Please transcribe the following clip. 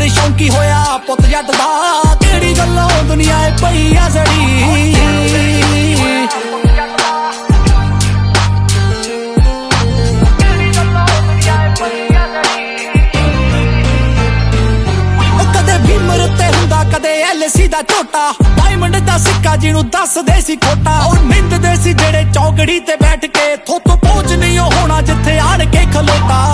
ਨੀ ਸ਼ੌਂਕੀ ਹੋਇਆ ਪੁੱਤ ਜੱਟ ਦਾ, ਕਿਹੜੀ ਗੱਲੋਂ ਦੁਨੀਆ ਏ ਪਈ ਆ ਸੜੀ। ਕਦੇ LC ਦਾ ਝੋਟਾ, ਡਾਇਮੰਡ ਦਾ ਸਿੱਕਾ ਜਿਹਨੂੰ ਦੱਸਦੇ ਸੀ ਖੋਟਾ। ਉਹ ਨਿੰਦਦੇ ਸੀ ਜਿਹੜੇ ਚੌਕੜੀ ਤੇ ਬੈਠ ਕੇ, ਥੋਤੋਂ ਪਹੁੰਚ ਨਹੀਂ ਹੋਣਾ ਜਿੱਥੇ ਆਣ ਕੇ ਖਲੋਤਾ।